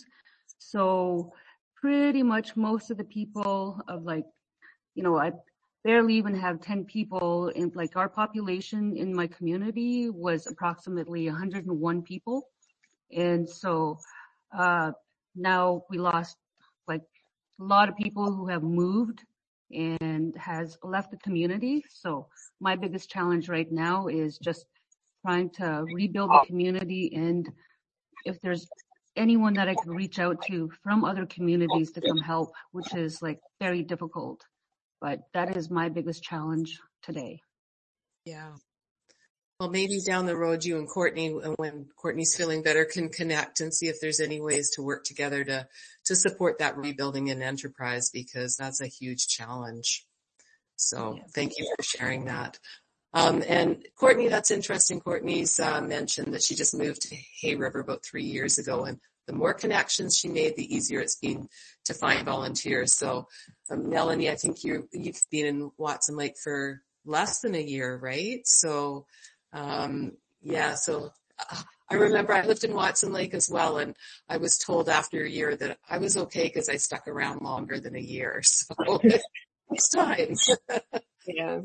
So pretty much most of the people of like, you know, I barely even have ten people in, like, our population in my community was approximately one hundred one people. And so, uh, now we lost like a lot of people who have moved and has left the community. So my biggest challenge right now is just trying to rebuild the community. And if there's anyone that I could reach out to from other communities to come help, which is like very difficult. But that is my biggest challenge today. Yeah. Well, maybe down the road, you and Courtney, when Courtney's feeling better, can connect and see if there's any ways to work together to, to support that rebuilding and enterprise, because that's a huge challenge. So yeah. Thank you for sharing that. Um, and Courtney, that's interesting. Courtney's uh, mentioned that she just moved to Hay River about three years ago, and the more connections she made, the easier it's been to find volunteers. So, um, Melanie, I think you, you've been in Watson Lake for less than a year, right? So, um, yeah, so uh, I remember I lived in Watson Lake as well, and I was told after a year that I was okay because I stuck around longer than a year. So it's time. Yeah.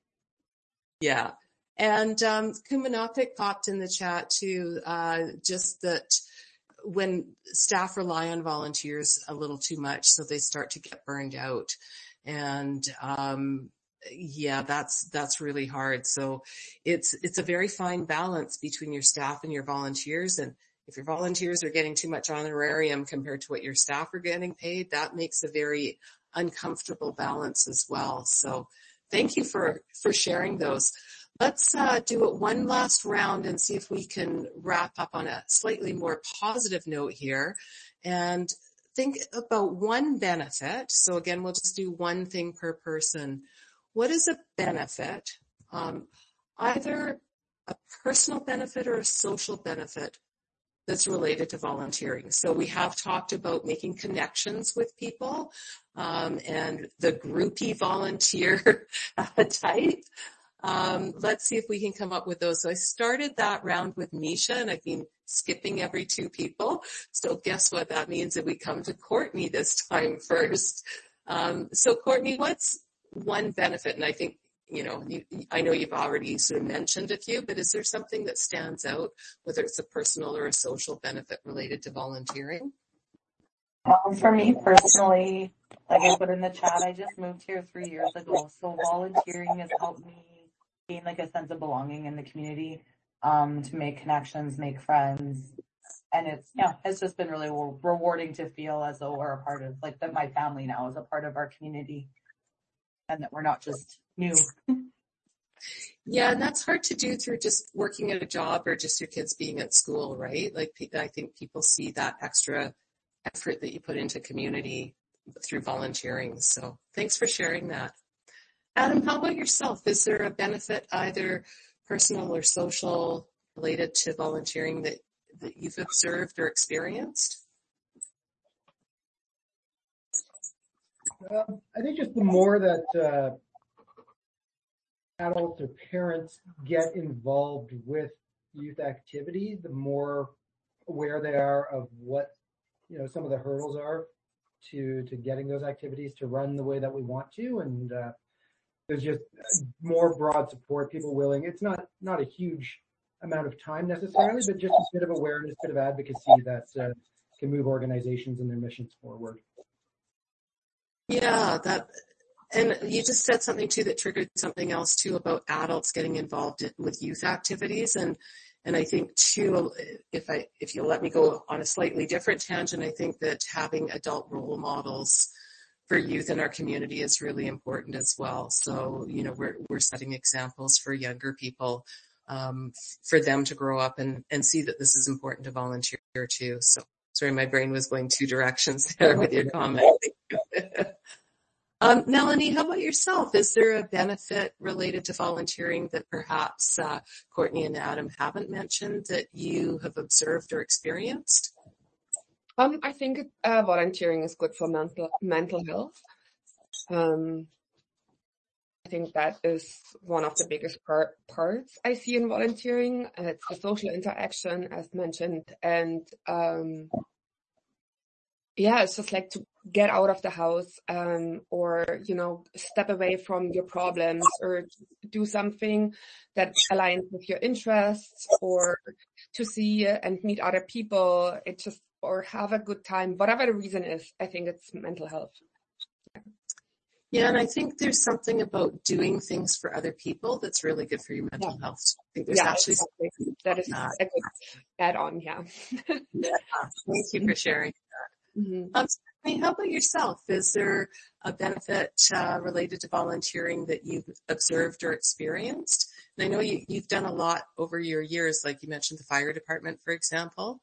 Yeah. And um, Kumunapic popped in the chat too, uh, just that when staff rely on volunteers a little too much, so they start to get burned out. And um, yeah, that's that's really hard. So it's it's a very fine balance between your staff and your volunteers. And if your volunteers are getting too much honorarium compared to what your staff are getting paid, that makes a very uncomfortable balance as well. So thank you for, for sharing those. Let's uh, do it one last round and see if we can wrap up on a slightly more positive note here and think about one benefit. So again, we'll just do one thing per person. What is a benefit, um, either a personal benefit or a social benefit that's related to volunteering? So we have talked about making connections with people um, and the groupie volunteer type. Um, let's see if we can come up with those. So I started that round with Misha, and I've been skipping every two people. So guess what? That means that we come to Courtney this time first. Um, so Courtney, what's one benefit? And I think, you know, you, I know you've already sort of mentioned a few, but is there something that stands out, whether it's a personal or a social benefit related to volunteering? Um, for me personally, like I put in the chat, I just moved here three years ago. So volunteering has helped me gain like a sense of belonging in the community, um, to make connections, make friends. And it's, yeah, it's just been really rewarding to feel as though we're a part of, like, that my family now is a part of our community and that we're not just new. Yeah, and that's hard to do through just working at a job or just your kids being at school, right? Like, I think people see that extra effort that you put into community through volunteering. So thanks for sharing that. Adam, how about yourself? Is there a benefit, either personal or social, related to volunteering that, that you've observed or experienced? Um, I think just the more that uh, adults or parents get involved with youth activity, the more aware they are of what, you know, some of the hurdles are to to getting those activities to run the way that we want to. And uh, there's just more broad support, people willing. It's not not a huge amount of time necessarily, but just a bit of awareness, a bit of advocacy that uh, can move organizations and their missions forward. Yeah, that, and you just said something too that triggered something else too about adults getting involved in, with youth activities. And, and I think too, if I, if you'll let me go on a slightly different tangent, I think that having adult role models for youth in our community is really important as well. So, you know, we're, we're setting examples for younger people, um, for them to grow up and, and see that this is important to volunteer too. So sorry, my brain was going two directions there with your comment. um, Melanie, how about yourself? Is there a benefit related to volunteering that perhaps, uh, Courtney and Adam haven't mentioned that you have observed or experienced? Um, I think uh, volunteering is good for mental mental health. Um, I think that is one of the biggest part, parts I see in volunteering. Uh, it's the social interaction, as mentioned, and um, yeah, it's just like to get out of the house, um, or you know, step away from your problems, or do something that aligns with your interests, or to see and meet other people. It just or have a good time, whatever the reason is. I think it's mental health. Yeah, and I think there's something about doing things for other people that's really good for your mental Yeah. health. I think there's Yeah, actually exactly. something That is about a good add-on, yeah. that. Yeah, thank you for sharing that. Mhm. Um, Stephanie, how about yourself? Is there a benefit uh, related to volunteering that you've observed or experienced? And I know you, you've done a lot over your years, like you mentioned the fire department, for example.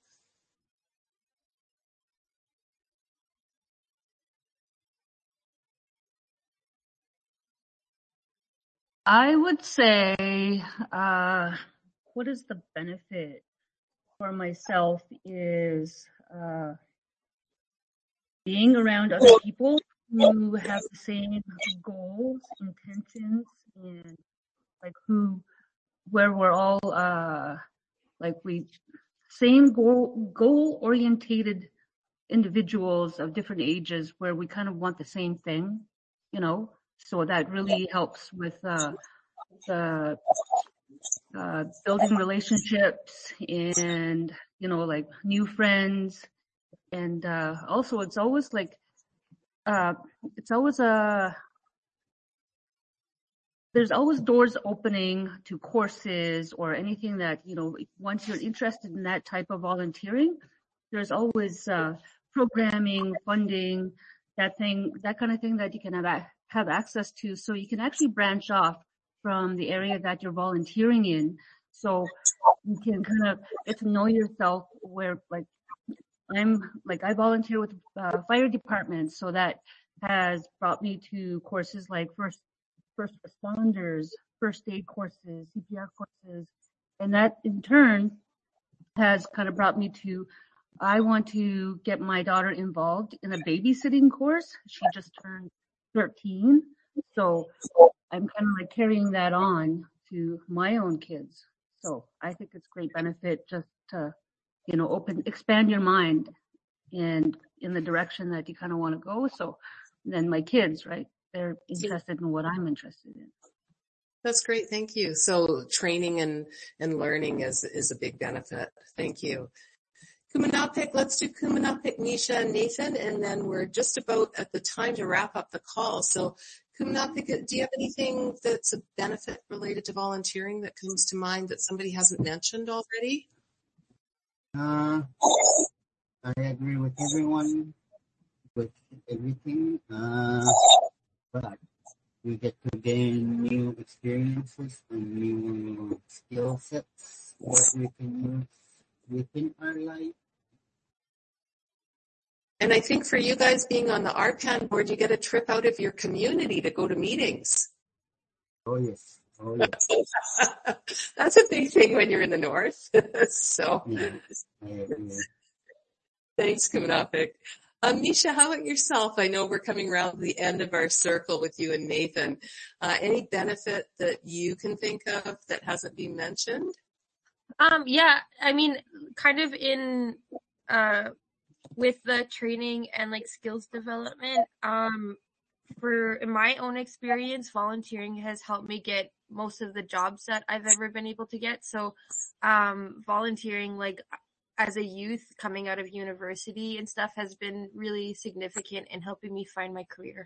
I would say, uh, what is the benefit for myself is uh, being around other people who have the same goals, intentions, and like who, where we're all uh, like we same goal goal orientated individuals of different ages where we kind of want the same thing, you know. So that really helps with uh, the uh, building relationships and, you know, like new friends. And uh, also it's always like, uh, it's always a, there's always doors opening to courses or anything that, you know, once you're interested in that type of volunteering, there's always uh, programming, funding, that thing, that kind of thing that you can have, have access to. So you can actually branch off from the area that you're volunteering in. So you can kind of get to know yourself where, like, I'm, like, I volunteer with uh, fire department. So that has brought me to courses like first, first responders, first aid courses, C P R courses. And that in turn has kind of brought me to, I want to get my daughter involved in a babysitting course. She just turned thirteen. So I'm kind of like carrying that on to my own kids. So I think it's great benefit just to, you know, open, expand your mind and in the direction that you kind of want to go. So then my kids, right, they're interested in what I'm interested in. That's great. Thank you. So training and, and learning is, is a big benefit. Thank you. Kumanapik, let's do Kumanapik, Nisha, and Nathan, and then we're just about at the time to wrap up the call. So Kumanapik, do you have anything that's a benefit related to volunteering that comes to mind that somebody hasn't mentioned already? Uh, I agree with everyone, with everything, uh, but we get to gain new experiences and new skill sets that we can use within our life. And I think for you guys being on the R P A N board, you get a trip out of your community to go to meetings. Oh, yes. Oh, yes. That's a big thing when you're in the north. So, Yeah, I agree. Thanks, Kumanapik. Um, Nisha, how about yourself? I know we're coming around the end of our circle with you and Nathan. Uh, any benefit that you can think of that hasn't been mentioned? Um, yeah, I mean, kind of in, uh, with the training and like skills development, um, for in my own experience, volunteering has helped me get most of the jobs that I've ever been able to get. So, um, volunteering, like, as a youth coming out of university and stuff has been really significant in helping me find my career.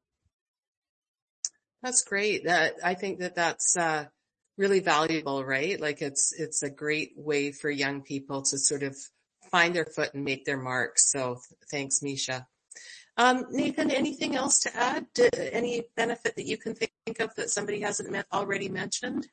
That's great. That, I think that that's, uh, really valuable, right? Like it's, it's a great way for young people to sort of find their foot and make their mark. So th- thanks, Misha. Um, Nathan, anything else to add? Did, any benefit that you can think of that somebody hasn't met, already mentioned?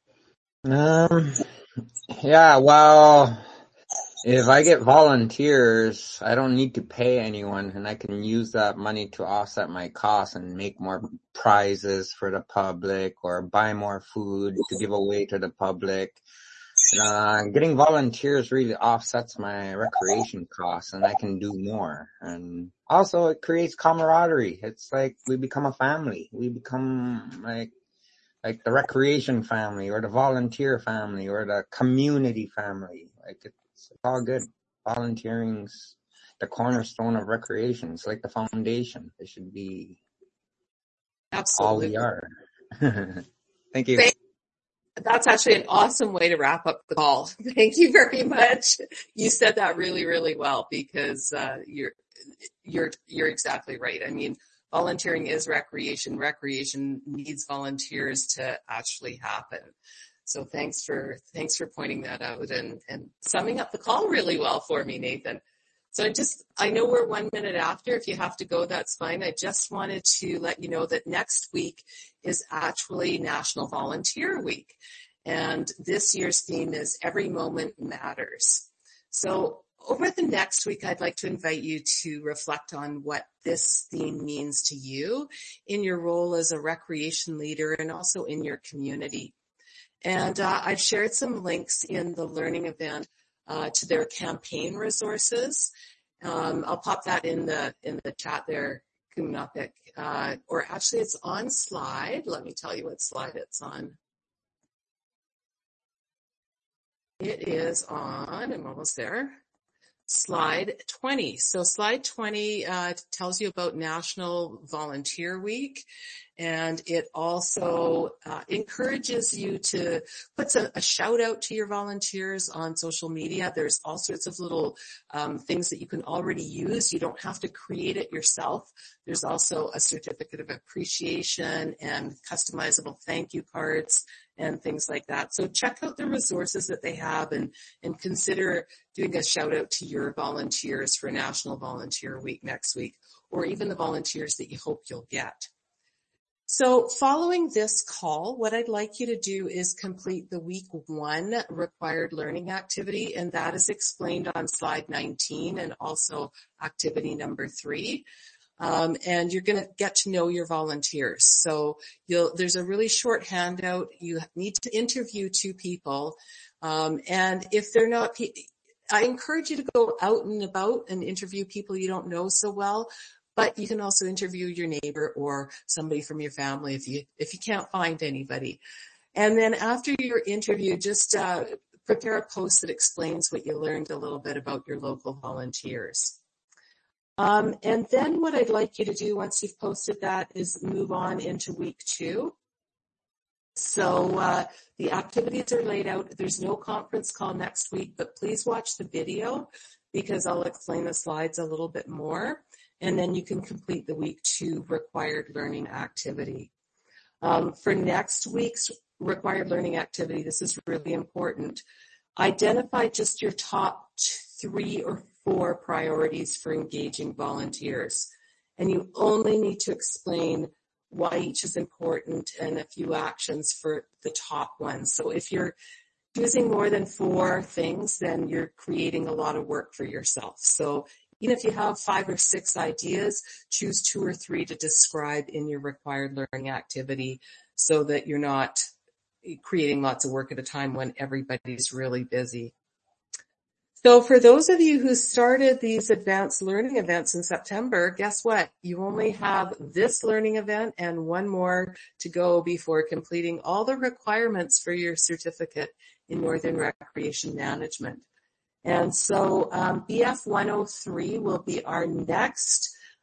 Um, yeah, well, if I get volunteers, I don't need to pay anyone, and I can use that money to offset my costs and make more prizes for the public or buy more food to give away to the public. Uh, getting volunteers really offsets my recreation costs, and I can do more. And also it creates camaraderie. It's like we become a family. We become like like the recreation family or the volunteer family or the community family. Like it's, it's all good. Volunteering's the cornerstone of recreation. It's like the foundation. It should be Absolutely. all we are. Thank you. Thank- That's actually an awesome way to wrap up the call. Thank you very much. You said that really, really well because uh, you're you're you're exactly right. I mean, volunteering is recreation. Recreation needs volunteers to actually happen. So thanks for thanks for pointing that out and, and summing up the call really well for me, Nathan. So I just, I know we're one minute after. If you have to go, that's fine. I just wanted to let you know that next week is actually National Volunteer Week. And this year's theme is Every Moment Matters. So over the next week, I'd like to invite you to reflect on what this theme means to you in your role as a recreation leader and also in your community. And uh, I've shared some links in the learning event Uh, to their campaign resources. Um, I'll pop that in the in the chat there, Kumnapik. Uh, or actually it's on slide. Let me tell you what slide it's on. It is on, I'm almost there, slide twenty. So slide twenty uh, tells you about National Volunteer Week. And it also uh, encourages you to put a, a shout out to your volunteers on social media. There's all sorts of little um, things that you can already use. You don't have to create it yourself. There's also a certificate of appreciation and customizable thank you cards and things like that. So check out the resources that they have and, and consider doing a shout out to your volunteers for National Volunteer Week next week, or even the volunteers that you hope you'll get. So following this call, what I'd like you to do is complete the week one required learning activity, and that is explained on slide nineteen and also activity number three. Um, and you're going to get to know your volunteers. So you'll, there's a really short handout. You need to interview two people. Um, and if they're not, I encourage you to go out and about and interview people you don't know so well. But you can also interview your neighbor or somebody from your family if you if you can't find anybody. And then after your interview, just uh, prepare a post that explains what you learned a little bit about your local volunteers. Um, and then what I'd like you to do once you've posted that is move on into week two. So uh, the activities are laid out. There's no conference call next week, but please watch the video because I'll explain the slides a little bit more. And then you can complete the week two required learning activity. Um, for next week's required learning activity, this is really important. Identify just your top three or four priorities for engaging volunteers. And you only need to explain why each is important and a few actions for the top ones. So if you're using more than four things, then you're creating a lot of work for yourself. So even if you have five or six ideas, choose two or three to describe in your required learning activity so that you're not creating lots of work at a time when everybody's really busy. So for those of you who started these advanced learning events in September, guess what? You only have this learning event and one more to go before completing all the requirements for your certificate in Northern Recreation Management. And so um, B F one oh three will be our next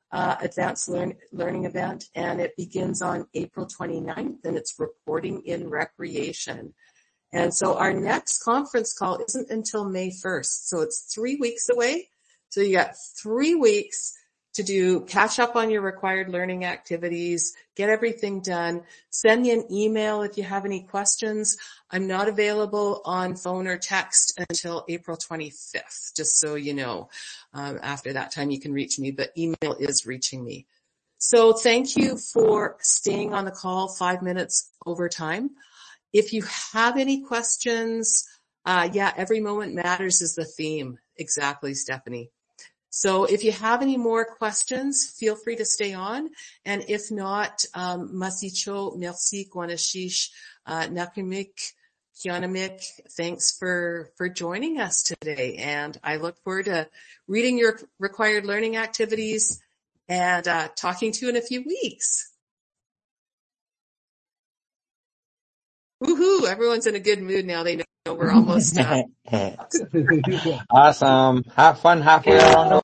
uh, advanced learn, learning event, and it begins on April twenty-ninth, and it's reporting in recreation. And so our next conference call isn't until May first. So it's three weeks away. So you got three weeks to do, catch up on your required learning activities, get everything done. Send me an email if you have any questions. I'm not available on phone or text until April twenty-fifth, just so you know. Um, after that time you can reach me, but email is reaching me. So thank you for staying on the call five minutes over time. If you have any questions, uh, yeah, every moment matters is the theme. Exactly, Stephanie. So if you have any more questions, feel free to stay on. And if not, um, Masicho, merci, Guanashish, uh, Nakamik, Kianamik, thanks for, for joining us today. And I look forward to reading your required learning activities and, uh, talking to you in a few weeks. Woohoo! Everyone's in a good mood now. They know we're almost uh Awesome. Have fun halfway around the